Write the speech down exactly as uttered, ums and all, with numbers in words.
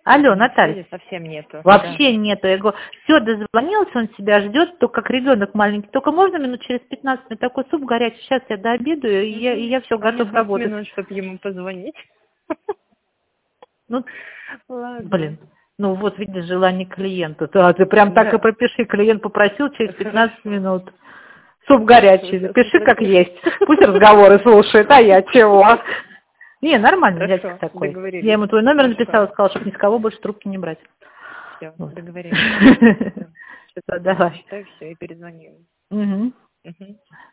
Алло, Наталья. Связи совсем нету. Вообще Да. нету. Я говорю, все, дозвонился, он себя ждет, только как ребенок маленький. Только можно минут через пятнадцать минут такой суп горячий, сейчас я дообедаю, и я, и я все готов работать. минут, чтобы ему позвонить. Ну, Ладно. блин. Ну вот, видишь, желание клиента. Да, ты прям так Да. и пропиши. Клиент попросил через пятнадцать минут. Суп горячий. Хорошо, Пиши как пропишу. есть. Пусть разговоры слушает, а я чего? Не, нормально, Хорошо, дядька такой. договорились. Я ему твой номер Хорошо. написала, сказала, чтобы ни с кого больше трубки не брать. Все, Вот. договорились. Давай. Считай, все, и перезвоним. Угу. Угу.